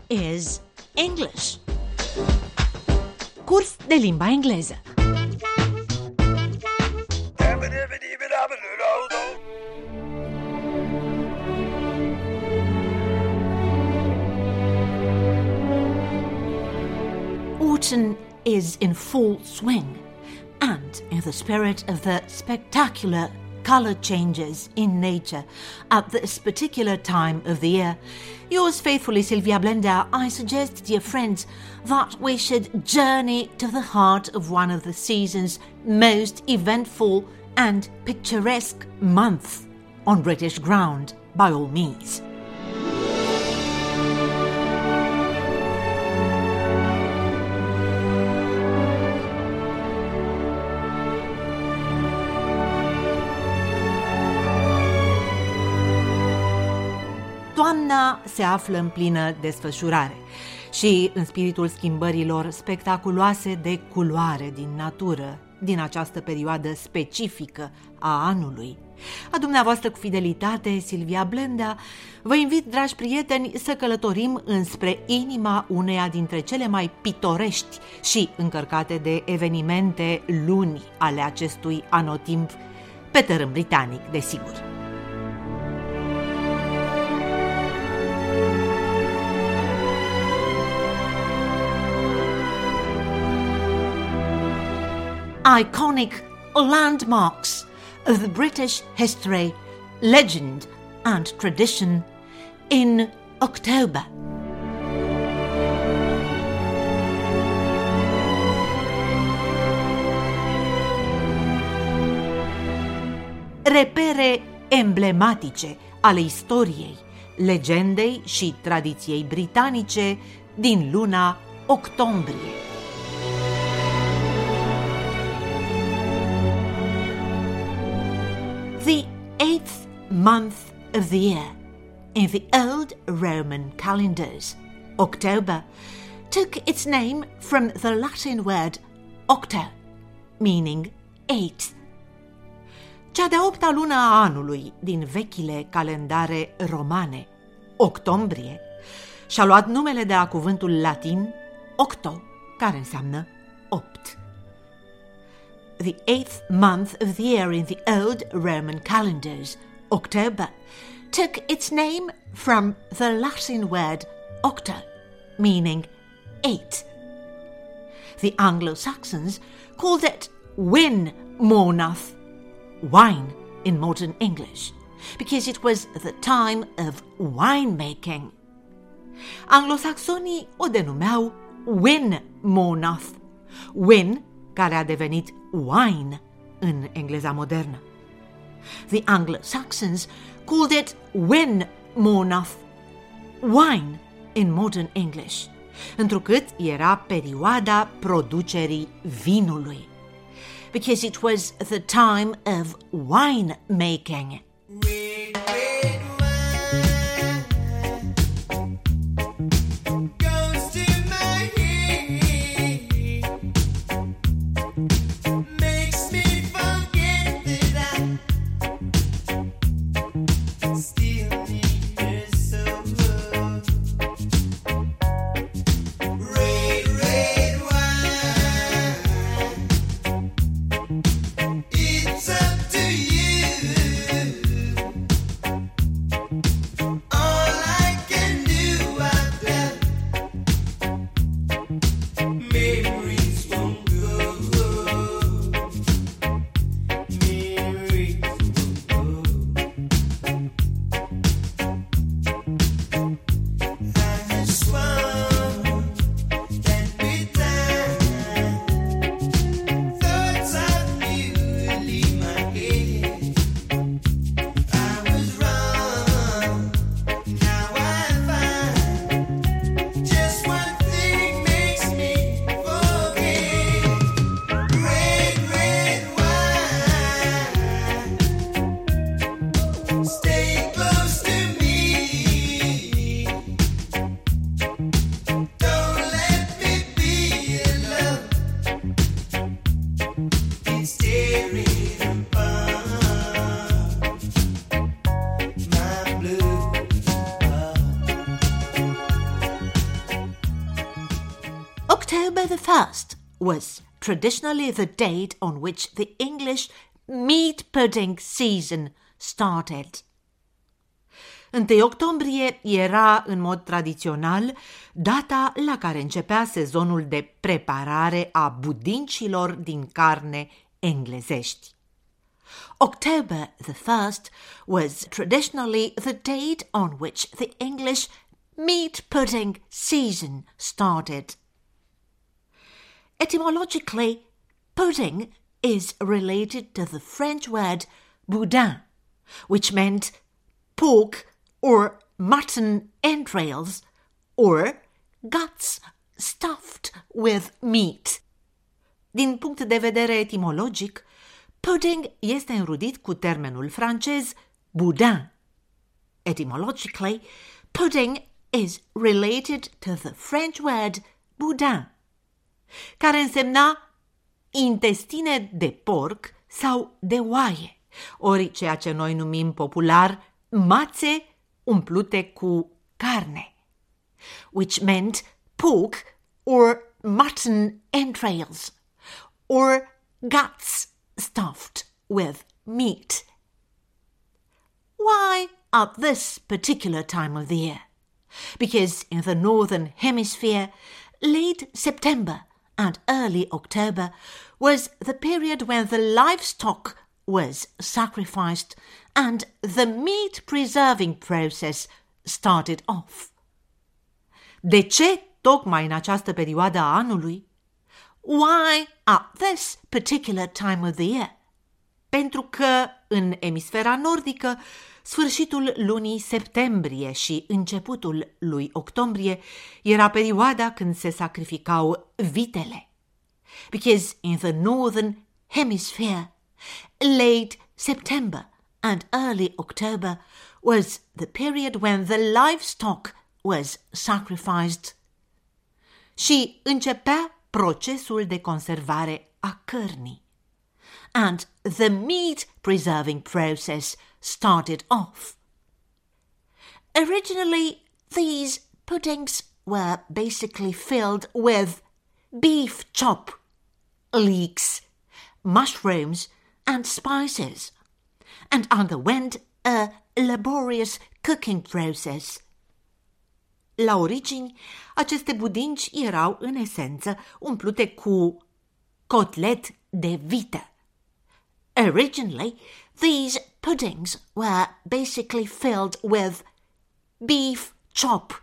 is English. Curs de limba engleză. Autumn is in full swing, and in the spirit of the spectacular colour changes in nature at this particular time of the year, yours faithfully, Sylvia Blender, I suggest, dear friends, that we should journey to the heart of one of the season's most eventful and picturesque months on British ground, by all means. Toamna se află în plină desfășurare și în spiritul schimbărilor spectaculoase de culoare din natură, din această perioadă specifică a anului. A dumneavoastră cu fidelitate, Sylvia Blenda, vă invit, dragi prieteni, să călătorim înspre inima uneia dintre cele mai pitorești și încărcate de evenimente luni ale acestui anotimp, pe tărâm britanic, desigur. Iconic landmarks of the British history, legend and tradition in October. Repere emblematice ale istoriei, legendei și tradiției britanice din luna octombrie. The 8th month of the year in the old Roman calendars, October, took its name from the Latin word octo, meaning 8. Cea de-a 8-a lună a anului din vechile calendare romane, octombrie, și-a luat numele de la cuvântul latin octo, care înseamnă 8. The 8th month of the year in the old Roman calendars, October, took its name from the Latin word octo, meaning 8. The Anglo-Saxons called it Win Mornath, wine in modern English, because it was the time of winemaking. Anglosaxonii o denumeau Win Mornath, win care a devenit wine în engleza modernă. The Anglo-Saxons called it Win Mornath, wine in modern English, întrucât era perioada producerii vinului, because it was the time of wine making. October the 1st was traditionally the date on which the English meat pudding season started. 1 octombrie era, în mod tradițional, data la care începea sezonul de preparare a budincilor din carne englezești. October the 1st was traditionally the date on which the English meat pudding season started. Etymologically, pudding is related to the French word boudin, which meant pork or mutton entrails or guts stuffed with meat. Din punct de vedere etimologic, pudding este înrudit cu termenul francez boudin. Etymologically, pudding is related to the French word boudin, care însemna intestine de porc sau de oaie, ori ceea ce noi numim popular mațe umplute cu carne, which meant pork or mutton entrails or guts stuffed with meat. Why at this particular time of the year? Because in the Northern Hemisphere, late September and early October was the period when the livestock was sacrificed and the meat preserving process started off. De ce tocmai în această perioadă a anului? Why at this particular time of the year? Pentru că în emisfera nordică, sfârșitul lunii septembrie și începutul lui octombrie era perioada când se sacrificau vitele. Because in the Northern Hemisphere, late September and early October was the period when the livestock was sacrificed. Și începea procesul de conservare a cărnii. And the meat preserving process started off. Originally, these puddings were basically filled with beef chop, leeks, mushrooms, and spices, and underwent a laborious cooking process. La origini, aceste budinci erau, în esență, umplute cu cotlet de vită. Originally, these puddings were basically filled with beef chop,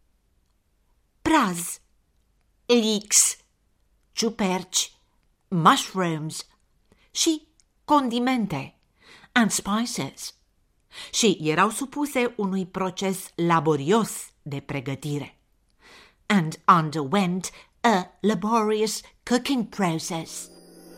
praz, leeks, ciuperci, mushrooms și condimente and spices și erau supuse unui proces laborios de pregătire and underwent a laborious cooking process.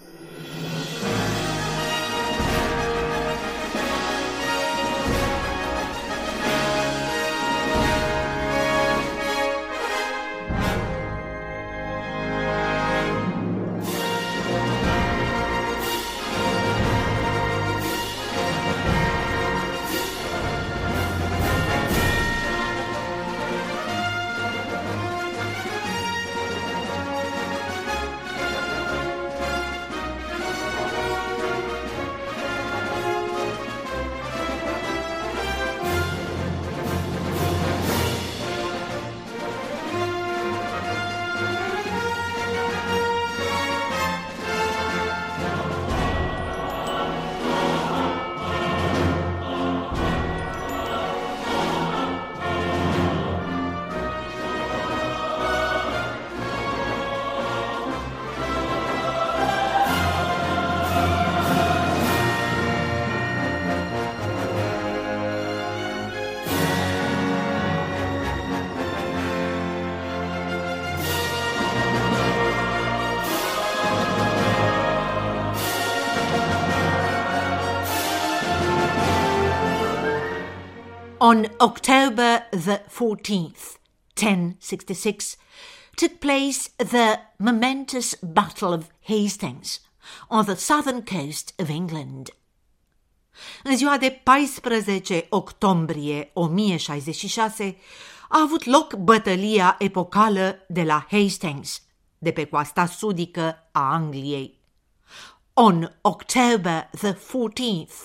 On October the 14th, 1066, took place the momentous Battle of Hastings on the southern coast of England. În ziua de 14 octombrie 1066 a avut loc bătălia epocală de la Hastings, de pe coasta sudică a Angliei. On October the 14th,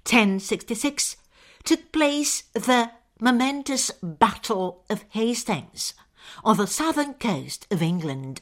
1066, took place the momentous Battle of Hastings on the southern coast of England.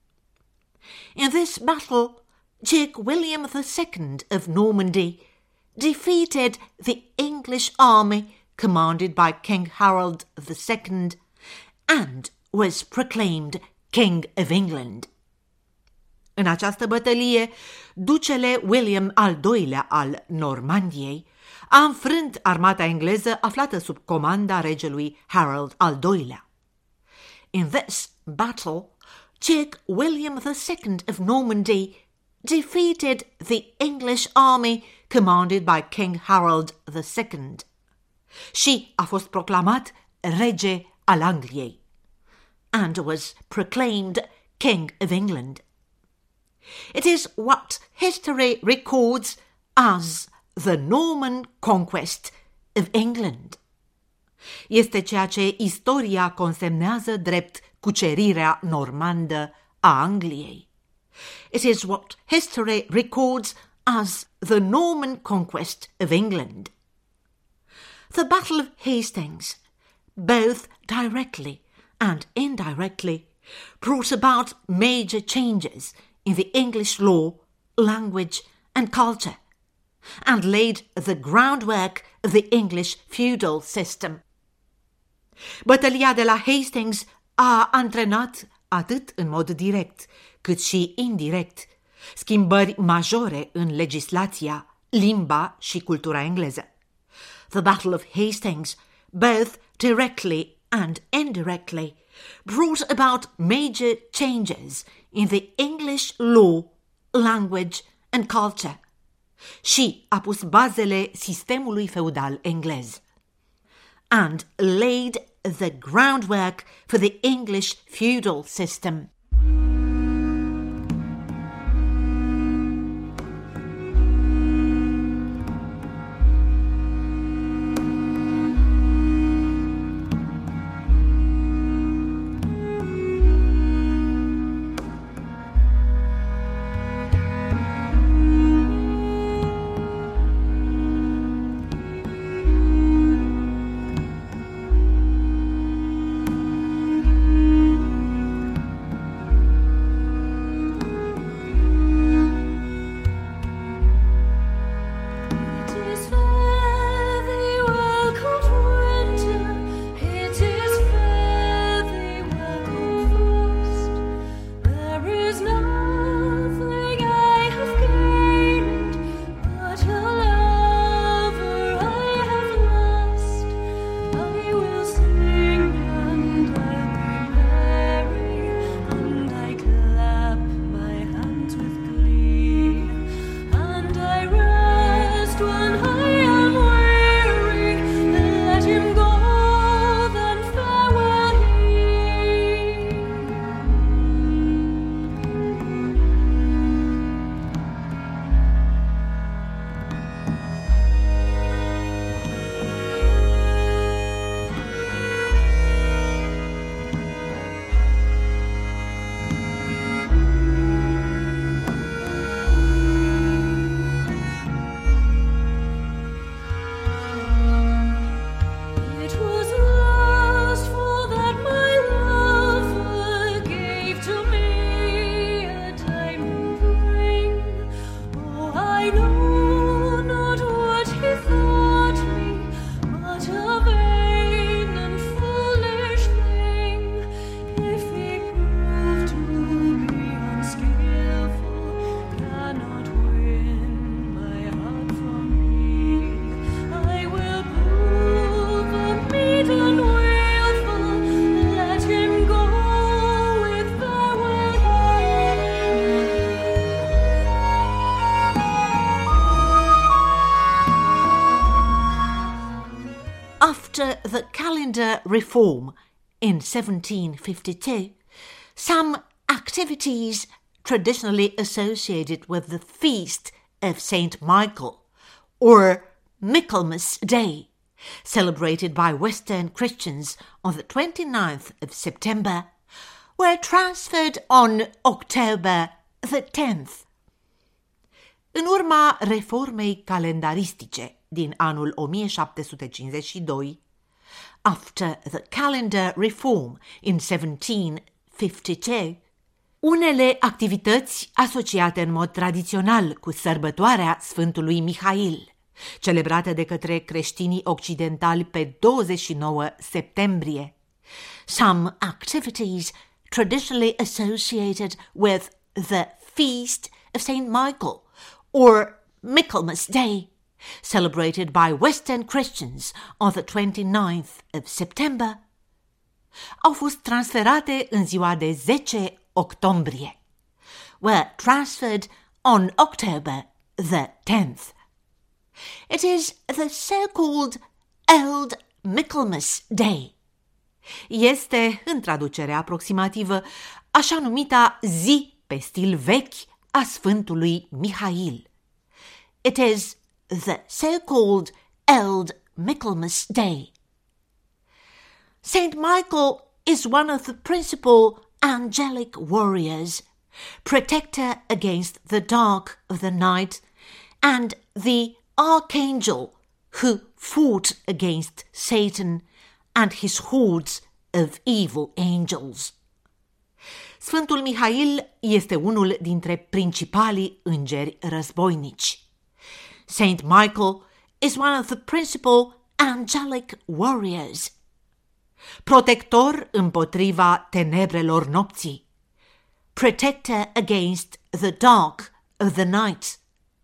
In this battle, Duke William II of Normandy defeated the English army commanded by King Harold II and was proclaimed King of England. În această bătălie, ducele William al II-lea al Normandiei a înfrânt armata engleză aflată sub comanda regelui Harold al II-lea. In this battle, Duke William II of Normandy defeated the English army commanded by King Harold II și a fost proclamat rege al Angliei and was proclaimed King of England. It is what history records as the Norman conquest of England. Este ceea ce istoria consemnează drept cucerirea normandă a Angliei. It is what history records as the Norman conquest of England. The Battle of Hastings, both directly and indirectly, brought about major changes in the English law, language and culture, and laid the groundwork of the English feudal system. Bătălia de la Hastings a antrenat atât în mod direct cât și indirect schimbări majore în legislația, limba și cultura engleză. The Battle of Hastings, both directly and indirectly, brought about major changes in the English law, language and culture și a pus bazele sistemului feudal englez and laid the groundwork for the English feudal system. After the calendar reform in 1752, some activities traditionally associated with the feast of St. Michael, or Michaelmas Day, celebrated by Western Christians on the 29th of September, were transferred on October the 10th. În urma reformei calendaristice din anul 1752, after the calendar reform in 1752, unele activități asociate în mod tradițional cu sărbătoarea Sfântului Mihail, celebrată de către creștinii occidentali pe 29 septembrie, some activities traditionally associated with the feast of Saint Michael or Michaelmas Day, celebrated by Western Christians on the 29th of September, au fost transferate în ziua de 10 octombrie, were transferred on October the 10th. It is the so-called Old Michaelmas Day. Este, în traducere aproximativă, așa numita zi pe stil vechi a Sfântului Mihail. It is the so-called Old Michaelmas Day. Saint Michael is one of the principal angelic warriors, protector against the dark of the night, and the archangel who fought against Satan and his hordes of evil angels. Sfântul Mihail este unul dintre principalii îngeri războinici. Saint Michael is one of the principal angelic warriors, protector împotriva tenebrelor nopții, protector against the dark of the night,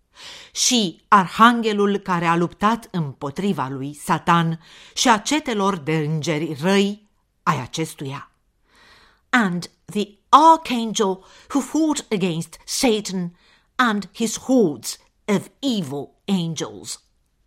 și arhanghelul care a luptat împotriva lui Satan și a cetelor de îngeri răi ai acestuia, and the archangel who fought against Satan and his hordes of evil angels.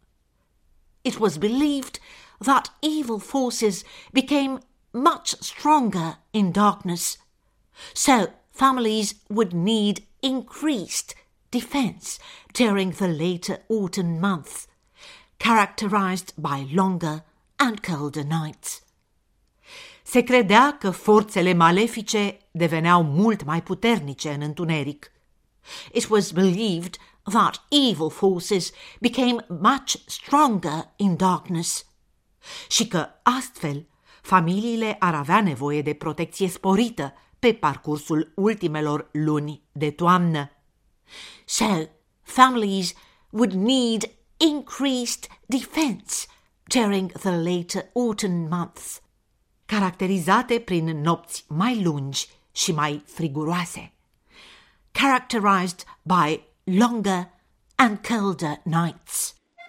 It was believed that evil forces became much stronger in darkness, so families would need increased defense during the later autumn months, characterized by longer and colder nights. Se credea că forțele malefice deveneau mult mai puternice în întuneric. It was believed that evil forces became much stronger in darkness, și că astfel familiile ar avea nevoie de protecție sporită pe parcursul ultimelor luni de toamnă. So, families would need increased defense during the later autumn months, caracterizate prin nopți mai lungi și mai friguroase, characterized by longer and colder nights.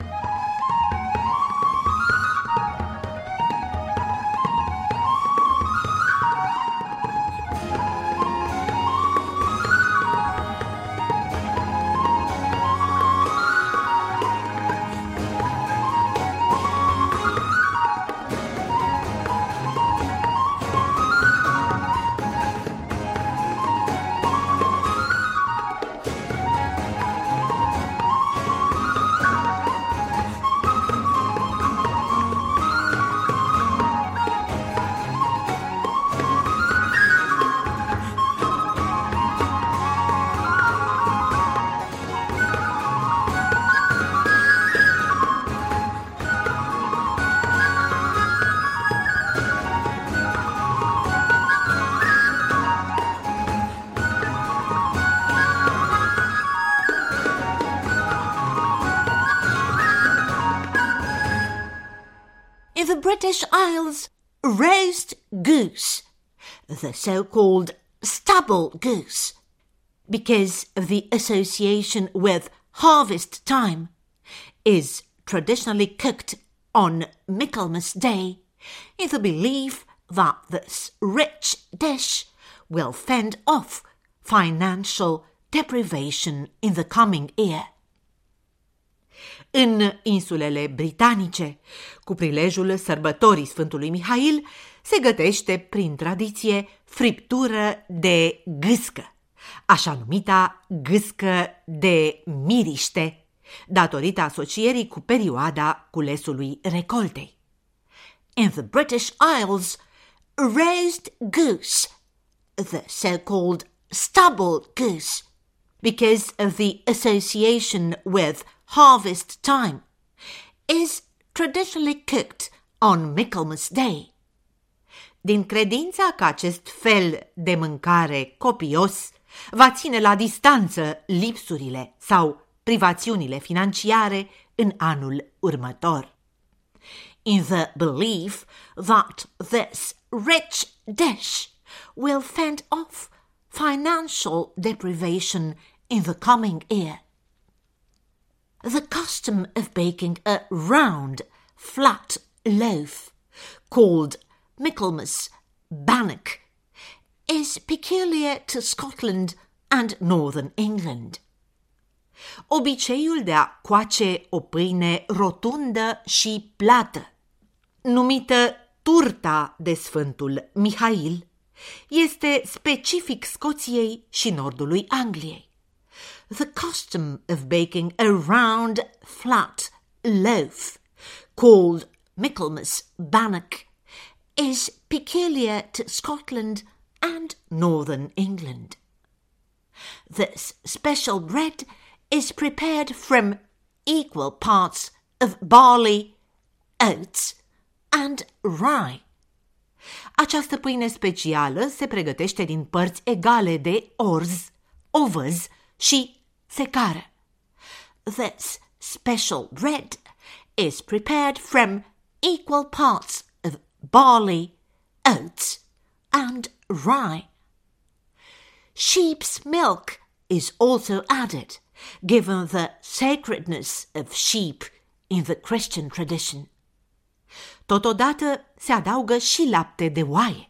In the British Isles, roast goose, the so-called stubble goose, because of the association with harvest time, is traditionally cooked on Michaelmas Day in the belief that this rich dish will fend off financial deprivation in the coming year. În insulele britanice, cu prilejul sărbătorii Sfântului Mihail, se gătește prin tradiție friptură de gâscă, așa numita gâscă de miriște, datorită asocierii cu perioada culesului recoltei. In the British Isles, roast goose, the so-called stubble goose, because of the association with harvest time, is traditionally cooked on Michaelmas Day. Din credința că acest fel de mâncare copios va ține la distanță lipsurile sau privațiunile financiare în anul următor. In the belief that this rich dish will fend off financial deprivation in the coming year. The custom of baking a round, flat loaf, called Michaelmas bannock, is peculiar to Scotland and Northern England. Obiceiul de a coace o pâine rotundă și plată, numită turta de Sfântul Mihail, este specific Scoției și nordului Angliei. The custom of baking a round, flat loaf, called Michaelmas bannock, is peculiar to Scotland and Northern England. This special bread is prepared from equal parts of barley, oats and rye. Această pâine specială se pregătește din părți egale de orz, ovăz și secară. This special bread is prepared from equal parts of barley, oats and rye. Sheep's milk is also added, given the sacredness of sheep in the Christian tradition. Totodată se adaugă și lapte de oaie.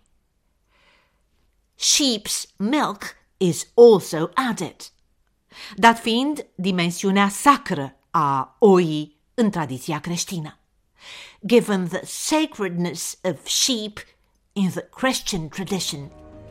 Sheep's milk is also added, dat fiind dimensiunea sacră a oii în tradiția creștină, given the sacredness of sheep in the Christian tradition.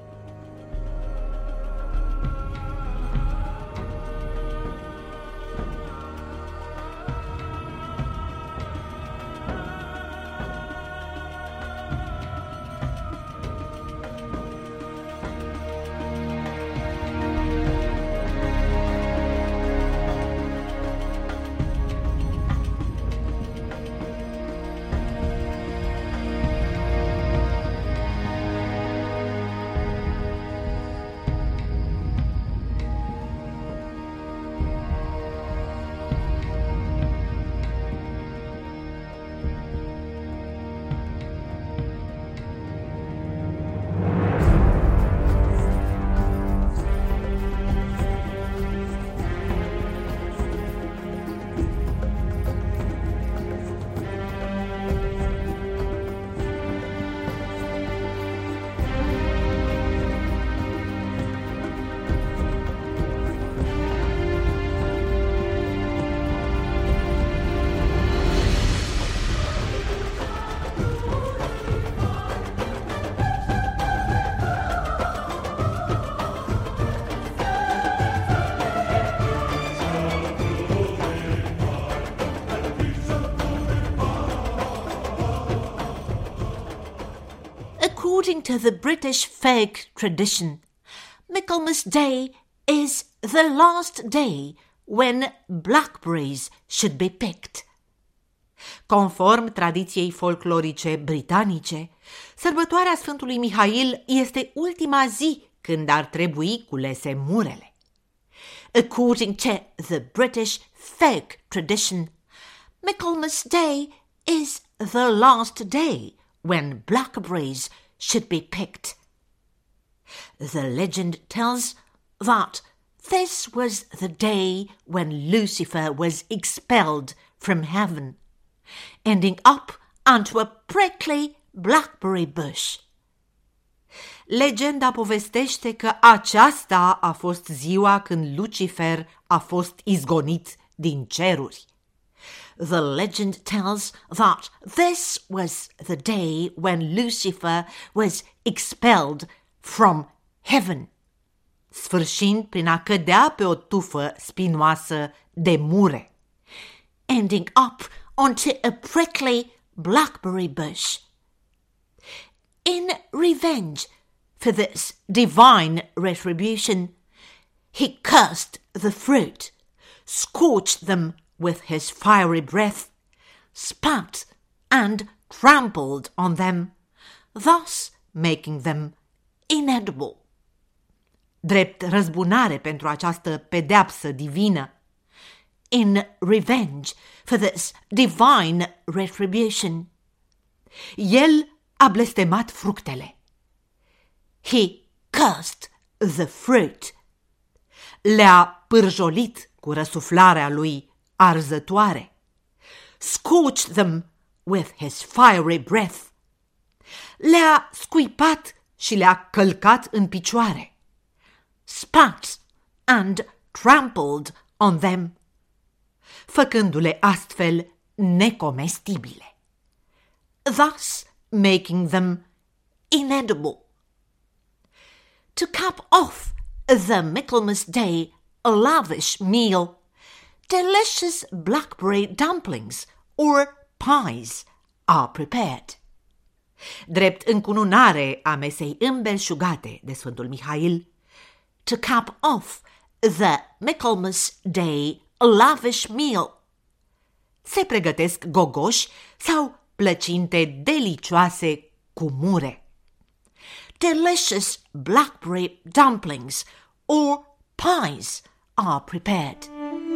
According to the British folk tradition, Michaelmas Day is the last day when blackberries should be picked. Conform tradiției folclorice britanice, sărbătoarea Sfântului Mihail este ultima zi când ar trebui culese murele. According to the British folk tradition, Michaelmas Day is the last day when blackberries should be picked. The legend tells that this was the day when Lucifer was expelled from heaven, ending up onto a prickly blackberry bush. Legenda povestește că aceasta a fost ziua când Lucifer a fost izgonit din ceruri. The legend tells that this was the day when Lucifer was expelled from heaven, sfârșind prin a cădea pe o tufă spinoasă de mure, ending up onto a prickly blackberry bush. In revenge for this divine retribution, he cursed the fruit, scorched them with his fiery breath, spat and trampled on them, thus making them inedible. Drept răzbunare pentru această pedeapsă divină, in revenge for this divine retribution, el a blestemat fructele. He cursed the fruit. Le-a pârjolit cu răsuflarea lui arzătoare. Scorched them with his fiery breath. Le-a scuipat și le-a călcat în picioare. Spat and trampled on them, făcându-le astfel necomestibile, thus making them inedible. To cap off the Michaelmas Day lavish meal, delicious blackberry dumplings or pies are prepared. Drept încununare a mesei îmbelșugate de Sfântul Mihail, to cap off the Michaelmas Day lavish meal, se pregătesc gogoși sau plăcinte delicioase cu mure. Delicious blackberry dumplings or pies are prepared.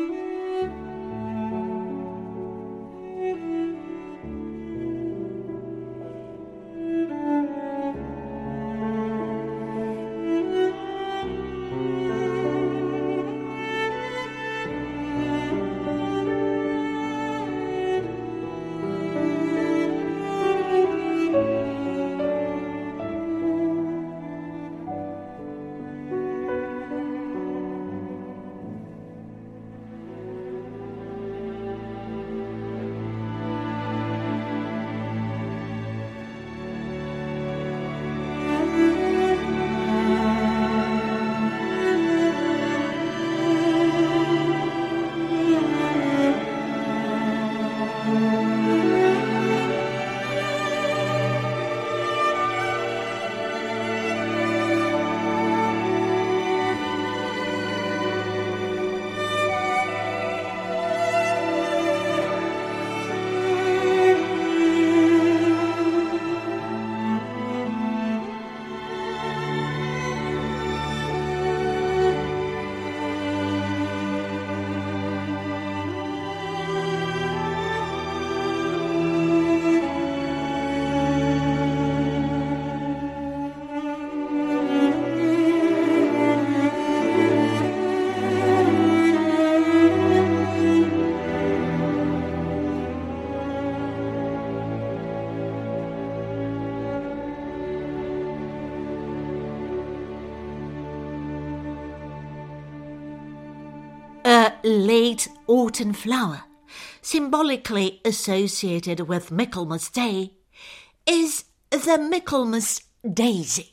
Late autumn flower, symbolically associated with Michaelmas Day, is the Michaelmas daisy.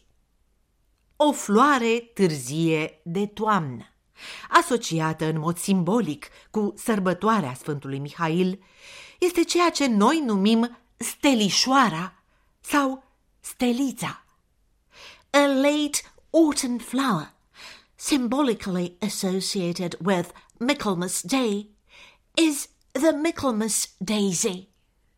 O floare târzie de toamnă, asociată în mod simbolic cu sărbătoarea Sfântului Mihail, este ceea ce noi numim stelișoara sau stelița. A late autumn flower, symbolically associated with Michaelmas Day, is the Michaelmas daisy.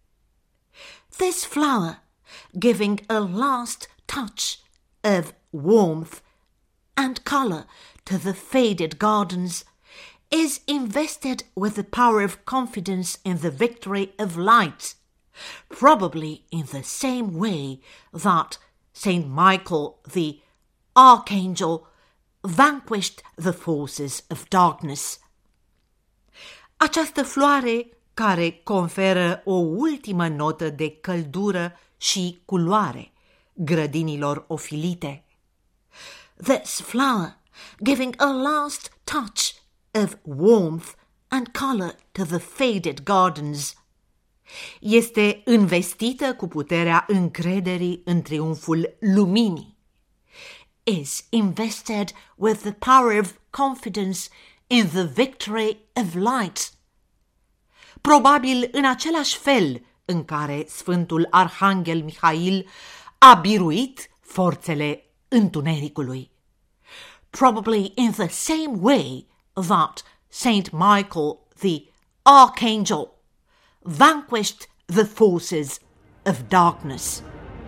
This flower, giving a last touch of warmth and colour to the faded gardens, is invested with the power of confidence in the victory of light, probably in the same way that Saint Michael the Archangel vanquished the forces of darkness. Această floare care conferă o ultimă notă de căldură și culoare grădinilor ofilite. This flower, giving a last touch of warmth and colour to the faded gardens, este învestită cu puterea încrederii în triumful luminii, is invested with the power of confidence in the victory of light. Probabil în același fel în care Sfântul Arhanghel Mihail a biruit forțele întunericului. Probably in the same way that Saint Michael the Archangel vanquished the forces of darkness.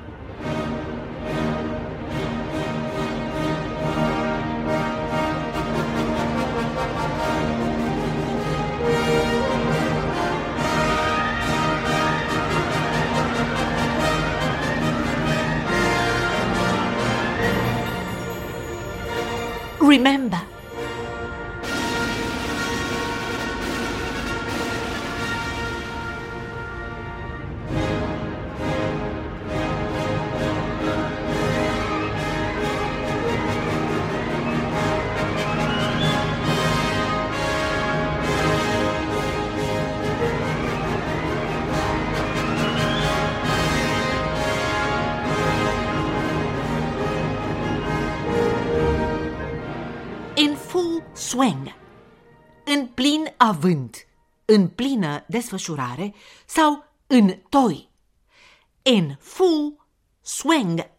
Remember, in full swing, în plin avânt, în plină desfășurare sau în toi. In full swing.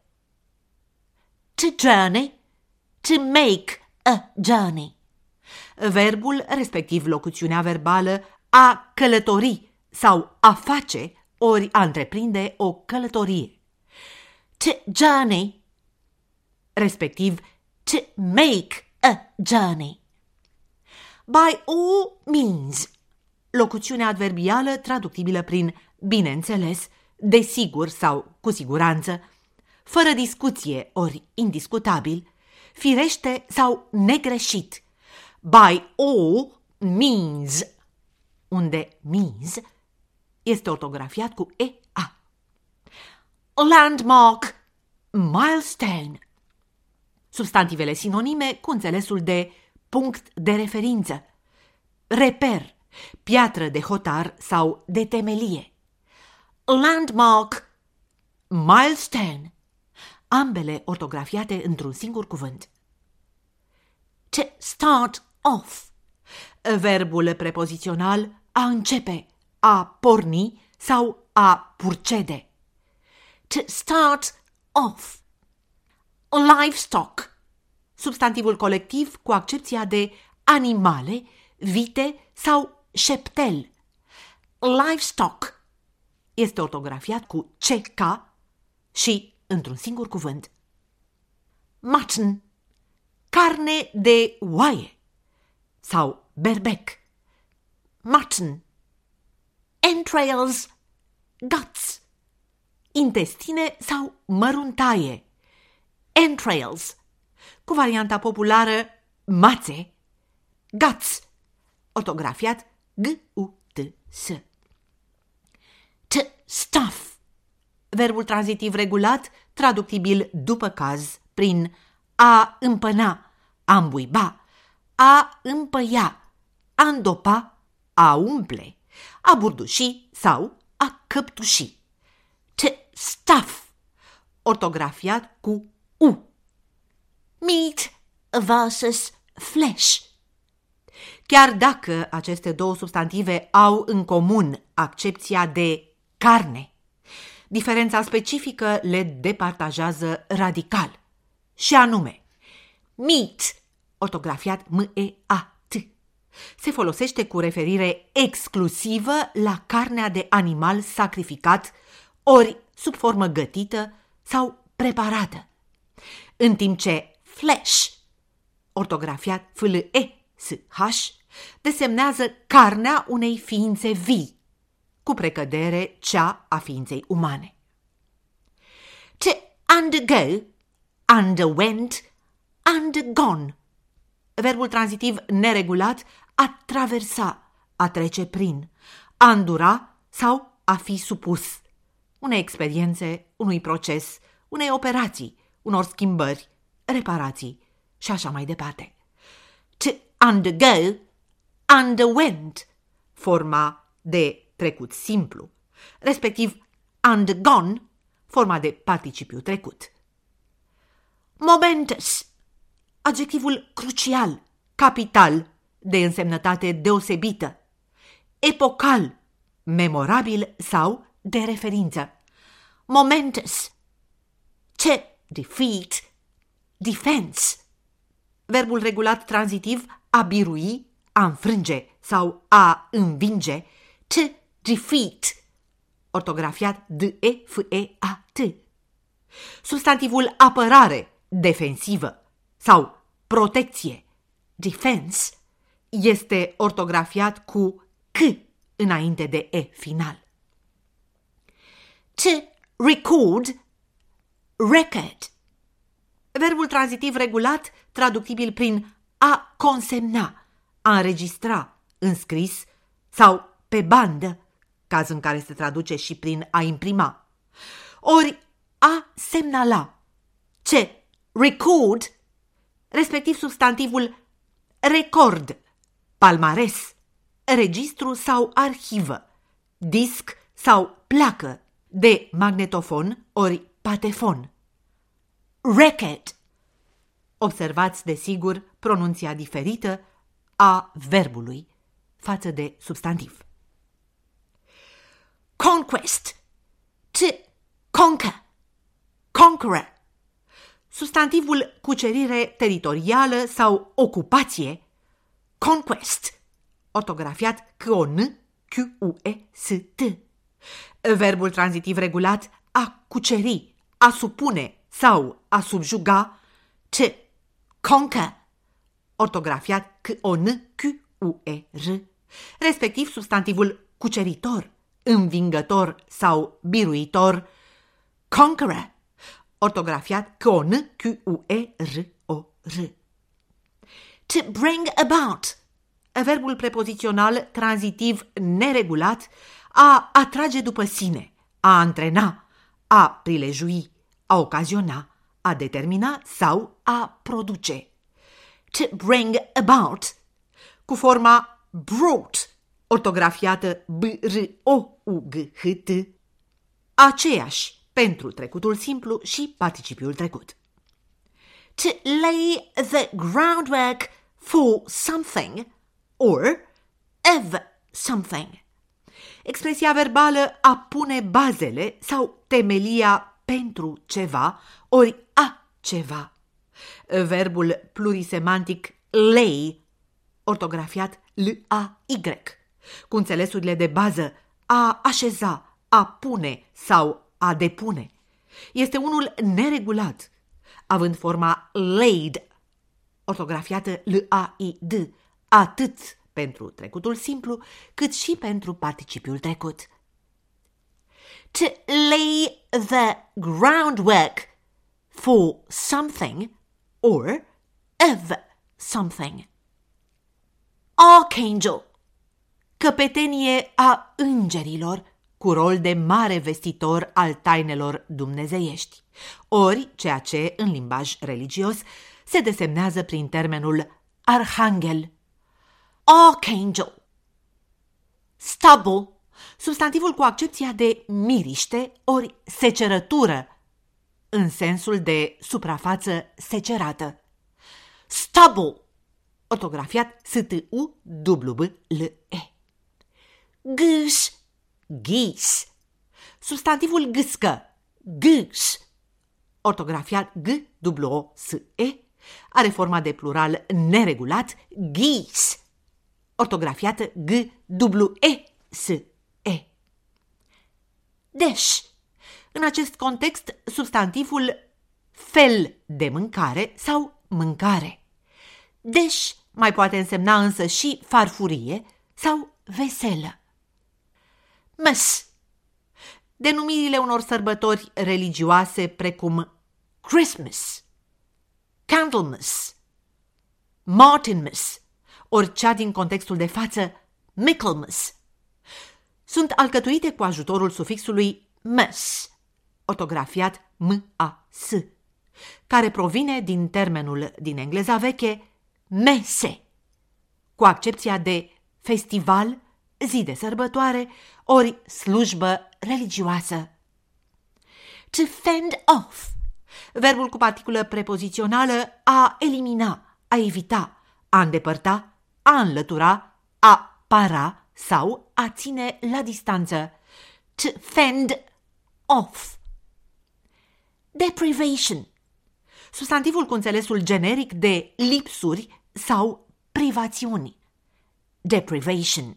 To journey, to make a journey. Verbul, respectiv locuțiunea verbală, a călători sau a face ori a întreprinde o călătorie. To journey, respectiv to make a journey. By all means, locuțiunea adverbială traductibilă prin bineînțeles, desigur sau cu siguranță, fără discuție ori indiscutabil, firește sau negreșit. By all means, unde means este ortografiat cu EA. Landmark, milestone. Substantivele sinonime cu înțelesul de punct de referință, reper, piatră de hotar sau de temelie. Landmark, milestone, ambele ortografiate într-un singur cuvânt. To start off, verbul prepozițional a începe, a porni sau a purcede. To start off. Livestock, substantivul colectiv cu accepția de animale, vite sau șeptel. Livestock este ortografiat cu CK și într-un singur cuvânt. Mutton, carne de oaie sau berbec. Mutton. Entrails, guts, intestine sau măruntaie. Entrails, cu varianta populară mațe, guts, ortografiat G-U-T-S. To stuff, verbul tranzitiv regulat, traductibil după caz, prin a împăna, a îmbuiba, a împăia, a îndopa, a umple, a burduși sau a căptuși. To stuff, ortografiat cu U. Meat versus flesh. Chiar dacă aceste două substantive au în comun accepția de carne, diferența specifică le departajează radical, și anume, meat, ortografiat M-E-A-T, se folosește cu referire exclusivă la carnea de animal sacrificat, ori sub formă gătită sau preparată, în timp ce flesh, ortografiat F-L-E-S-H, desemnează carnea unei ființe vii, cu precădere cea a ființei umane. To undergo, underwent, undergone, verbul tranzitiv neregulat a traversa, a trece prin, a îndura sau a fi supus unei experiențe, unui proces, unei operații, unor schimbări, reparații și așa mai departe. To undergo, underwent, forma de trecut simplu, respectiv undergone, forma de participiu trecut. Momentous, adjectivul crucial, capital, de însemnătate deosebită, epocal, memorabil sau de referință. Momentous. To defeat, defense. Verbul regulat tranzitiv a birui, a înfrânge sau a învinge. To defeat. Ortografiat D-E-F-E-A-T. Substantivul apărare, defensivă sau protecție, defense, este ortografiat cu C înainte de E final. To record, record. Verbul tranzitiv regulat, traductibil prin a consemna, a înregistra, înscris sau pe bandă, caz în care se traduce și prin a imprima. Ori a semnala. Ce record, respectiv substantivul record, palmares, registru sau arhivă, disc sau placă de magnetofon ori patefon. Record. Observați, desigur, pronunția diferită a verbului față de substantiv. Conquest. To conquer. Conqueror. Substantivul cucerire teritorială sau ocupație. Conquest. Ortografiat C-O-N-Q-U-E-S-T. Verbul tranzitiv regulat a cuceri, a supune sau a subjuga. To conquer. Ortografiat C-O-N-Q-U-E-R. Respectiv substantivul cuceritor, învingător sau biruitor. Conqueror. Ortografiat C-O-N-Q-U-E-R-O-R. To bring about. Verbul prepozițional tranzitiv neregulat a atrage după sine, a antrena, a prilejui, a ocaziona, a determina sau a produce. To bring about, cu forma brought, ortografiată B-R-O-U-G-H-T, aceeași pentru trecutul simplu și participiul trecut. To lay the groundwork for something or of something. Expresia verbală a pune bazele sau temelia pentru ceva ori a ceva. Verbul plurisemantic lay, ortografiat L-A-Y, cu înțelesurile de bază a așeza, a pune sau a depune. Este unul neregulat, având forma laid, ortografiată L-A-I-D, atât pentru trecutul simplu, cât și pentru participiul trecut. To lay the groundwork for something or of something. Archangel, căpetenie a îngerilor, cu rol de mare vestitor al tainelor dumnezeiești, ori ceea ce, în limbaj religios, se desemnează prin termenul arhanghel. Archangel. Stubble, substantivul cu accepția de miriște ori secerătură, în sensul de suprafață secerată. Stubble, ortografiat S-T-U-W-B-L-E. Goose, geese, substantivul gâscă, goose, ortografiat G-W-O-S-E, are forma de plural neregulat, geese, ortografiată G-W-E-S-E. Dash. În acest context, substantivul fel de mâncare sau mâncare. Dash mai poate însemna însă și farfurie sau veselă. Mass. Denumirile unor sărbători religioase precum Christmas, Candlemas, Martinmas, ori cea din contextul de față Michaelmas, sunt alcătuite cu ajutorul sufixului mas, ortografiat M-A-S, care provine din termenul din engleza veche mese, cu accepția de festival, zi de sărbătoare, ori slujbă religioasă. To fend off, verbul cu particulă prepozițională a elimina, a evita, a îndepărta, a înlătura, a para sau a ține la distanță. To fend off. Deprivation, substantivul cu înțelesul generic de lipsuri sau privațiuni. Deprivation.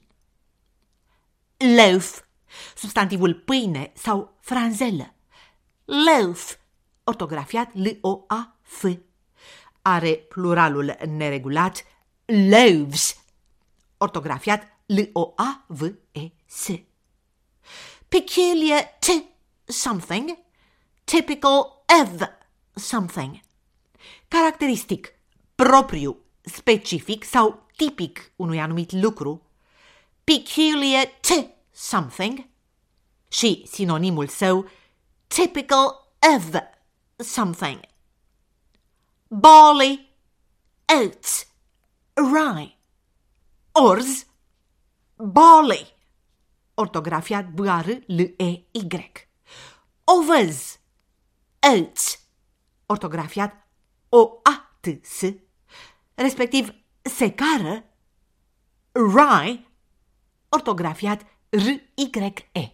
Loaf, substantivul pâine sau franzelă. Loaf, ortografiat L-O-A-F. Are pluralul neregulat loaves, ortografiat L-O-A-V-E-S. Peculiar to something, typical of something. Caracteristic, propriu, specific sau tipic unui anumit lucru. Peculiar to something. Și sinonimul său, typical of something. Barley, oats, rye. Orz, barley, ortografiat B-A-R-L-E-Y. Ovăz, oats, ortografiat O-A-T-S, respectiv secară, rye, ortografiat R-Y-E.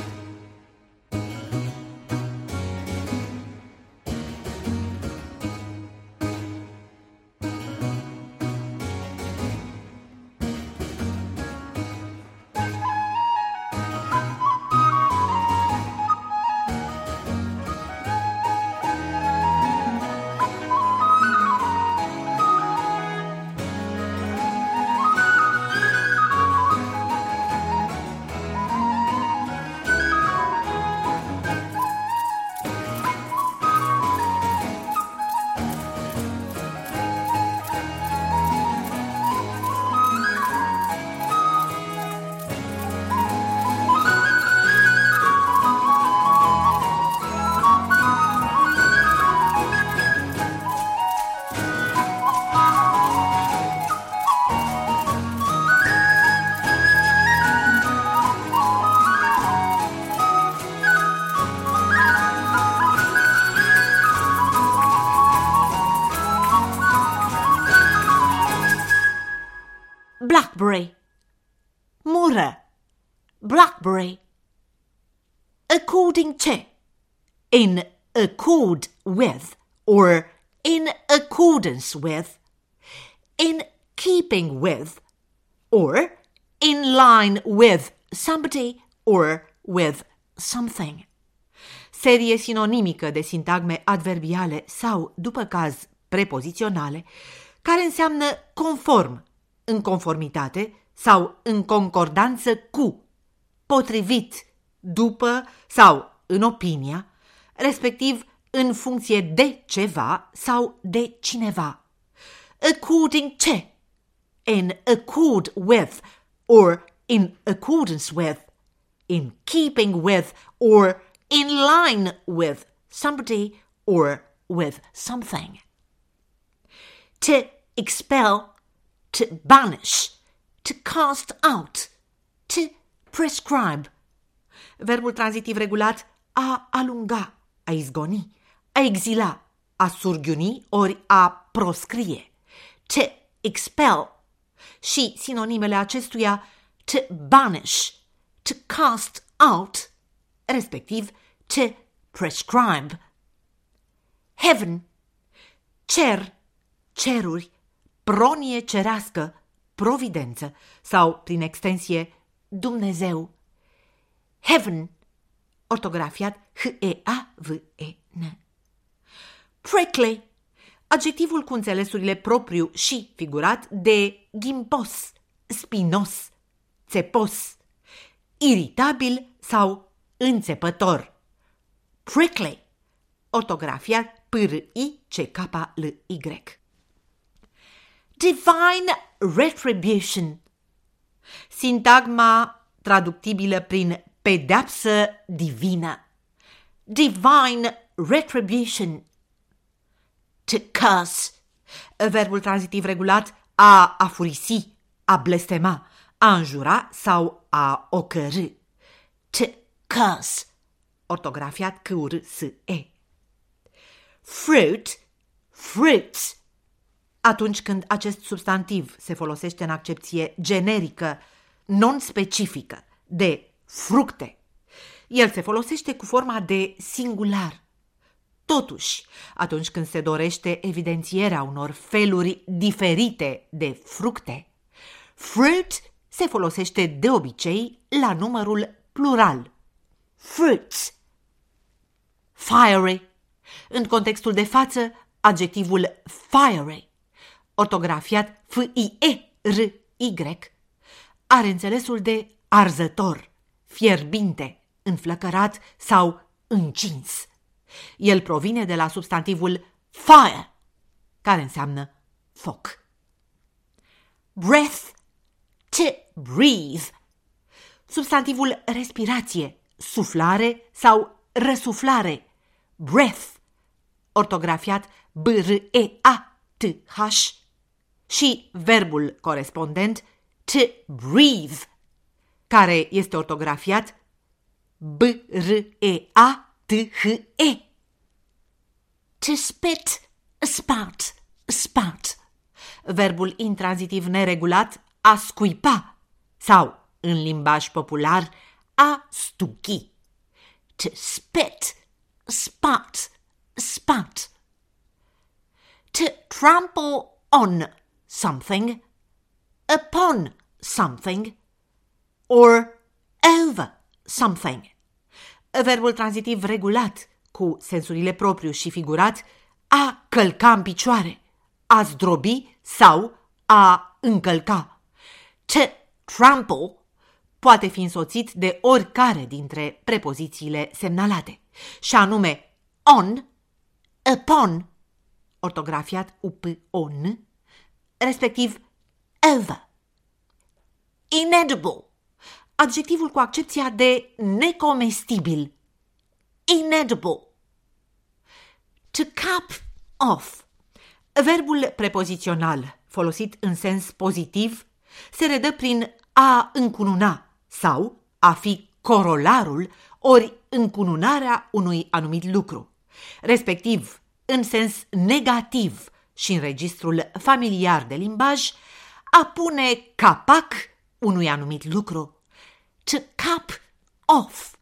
Blackberry, mură, blackberry. According to, in accord with, or in accordance with, in keeping with, or in line with somebody or with something. Serie sinonimică de sintagme adverbiale sau, după caz, prepoziționale, care înseamnă conform, în conformitate sau în concordanță cu, potrivit, după sau în opinia, respectiv în funcție de ceva sau de cineva. According to, in accord with, or in accordance with, in keeping with, or in line with somebody or with something. To expel, to banish, to cast out, to prescribe. Verbul tranzitiv regulat a alunga, a izgoni, a exila, a surghiuni ori a proscrie. To expel. Și sinonimele acestuia to banish, to cast out, respectiv to prescribe. Heaven, cer, ceruri, pronie cerească, providență sau, prin extensie, Dumnezeu. Heaven, ortografiat H-E-A-V-E-N. Prickly, adjectivul cu înțelesurile propriu și figurat de ghimpos, spinos, țepos, iritabil sau înțepător. Prickly, ortografiat P-R-I-C-K-L-Y. Divine retribution, sintagma traductibilă prin pedeapsă divină. Divine retribution. To curse, verbul tranzitiv regulat a furisi, a blestema, a înjura sau a ocărî. To curse, ortografiat C-U-R-S-E. Fruit, fruits, atunci când acest substantiv se folosește în accepție generică, non-specifică, de fructe. El se folosește cu forma de singular. Totuși, atunci când se dorește evidențierea unor feluri diferite de fructe, fruit se folosește de obicei la numărul plural. Fruits. Fiery. În contextul de față, adjectivul fiery, ortografiat F-I-E-R-Y, are înțelesul de arzător, fierbinte, înflăcărat sau încins. El provine de la substantivul fire, care înseamnă foc. Breath, to breathe. Substantivul respirație, suflare sau răsuflare. Breath, ortografiat B-R-E-A-T-H, și verbul corespondent to breathe, care este ortografiat B-R-E-A-T-H-E. To spit, spout, spout. Verbul intranzitiv neregulat a scuipa sau, în limbaj popular, a stuchi. To spit, spout, spout. To trample on something, upon something, or over something. Verbul tranzitiv regulat, cu sensurile propriu și figurat, a călca în picioare, a zdrobi sau a încălca. To trample poate fi însoțit de oricare dintre prepozițiile semnalate, și anume on, upon, ortografiat up-on, respectiv over. Inedible, adjectivul cu accepția de necomestibil. Inedible. To cap off. Verbul prepozițional, folosit în sens pozitiv, se redă prin a încununa sau a fi corolarul ori încununarea unui anumit lucru, respectiv, în sens negativ și în registrul familiar de limbaj, a pune capac unui anumit lucru. To cap off.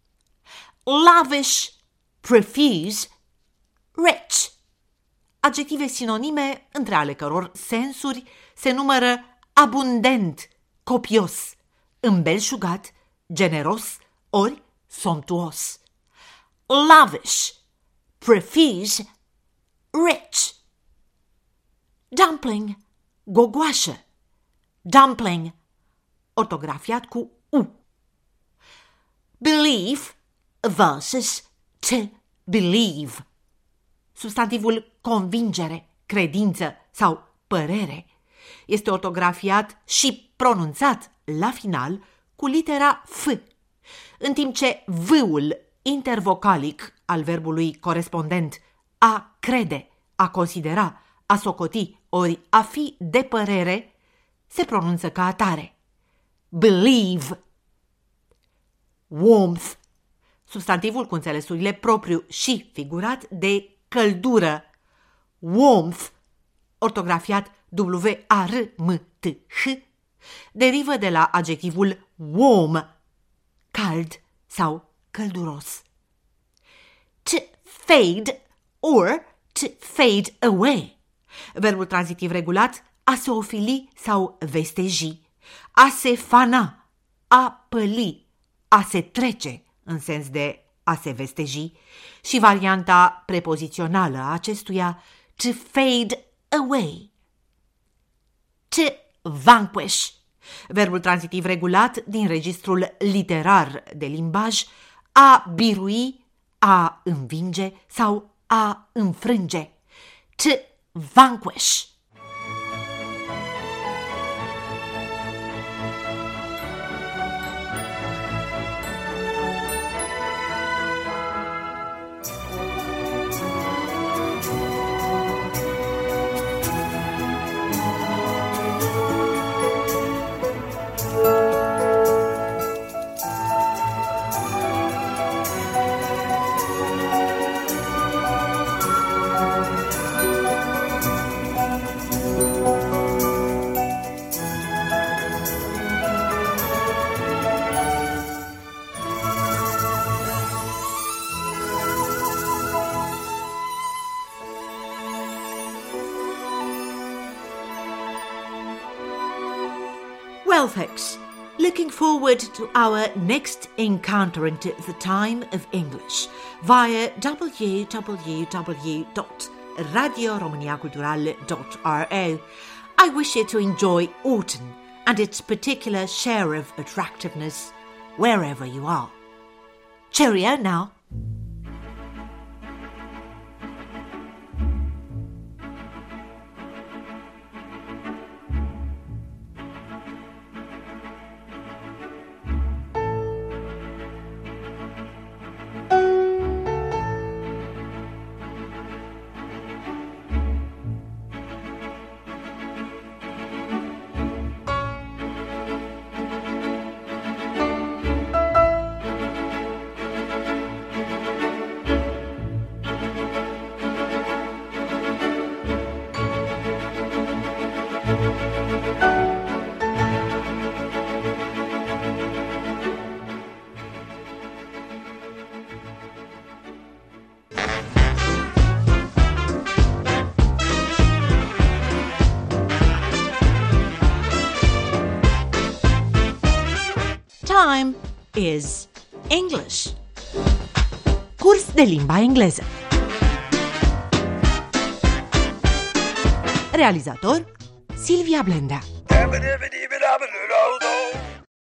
Lavish, profuse, rich. Adjective sinonime, între ale căror sensuri se numără abundent, copios, îmbelșugat, generos ori somptuos. Lavish, profuse, rich. Dumpling, gogoașă. Dumpling, ortografiat cu U. Believe versus to believe. Substantivul convingere, credință sau părere este ortografiat și pronunțat la final cu litera F, în timp ce V-ul intervocalic al verbului corespondent a crede, a considera, a socoti ori a fi de părere se pronunță ca atare. Believe. Warmth, substantivul cu înțelesurile propriu și figurat de căldură. Warmth, ortografiat W-A-R-M-T-H, derivă de la adjectivul warm, cald sau călduros. To fade or to fade away. Verbul tranzitiv regulat a se ofili sau vesteji, a se fana, a păli, a se trece în sens de a se vesteji și varianta prepozițională a acestuia to fade away. To vanquish, verbul tranzitiv regulat din registrul literar de limbaj, a birui, a învinge sau a înfrânge. To vanquish. Well, folks, looking forward to our next encounter into the time of English via www.radioromaniaculturale.ro. I wish you to enjoy autumn and its particular share of attractiveness wherever you are. Cheerio now. Time is English. Curs de limba engleză. Realizator Silvia Blendea.